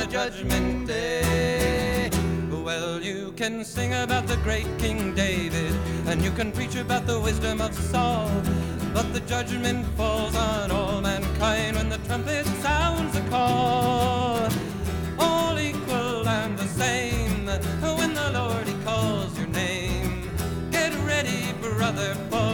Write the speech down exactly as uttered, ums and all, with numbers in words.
the judgment day. Well, you can sing about the great King David, and you can preach about the wisdom of Saul, but the judgment falls on all mankind when the trumpet sounds a call. All equal and the same when the Lord he calls your name. Get ready, brother, for